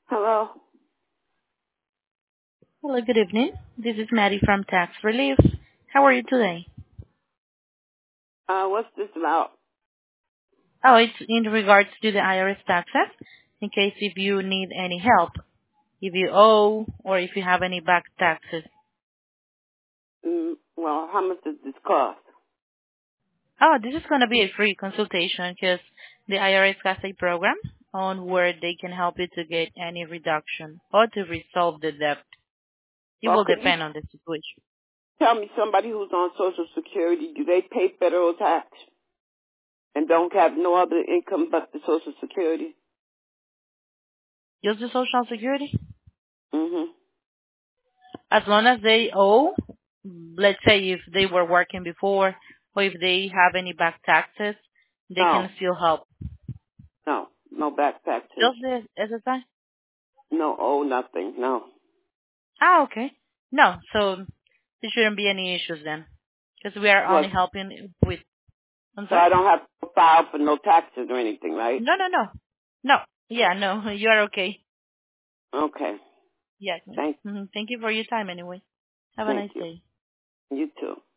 Hello. Hello, good evening. This is Maddie from Tax Relief. How are you today? What's this about? Oh, it's in regards to the IRS taxes, in case if you need any help, if you owe or if you have any back taxes. Well, how much does this cost? Oh, this is going to be a free consultation because the IRS has a program on where they can help you to get any reduction or to resolve the debt. It Well, will could you depend on the situation. tell me somebody who's on Social Security, do they pay federal tax and don't have no other income but the Social Security? Use the Social Security? Mm-hmm. As long as they owe, let's say if they were working before or if they have any back taxes, they No, can still help. no back taxes. Just the SSI? No, nothing, no. Ah, okay. No, so there shouldn't be any issues then. Because we are only What? helping with, I'm So sorry? I don't have to file for no taxes or anything, right? No, no, no. No. Yeah, no, you are okay. Okay. Yes. Thank Thank you for your time anyway. Have a thank nice you. day. You too.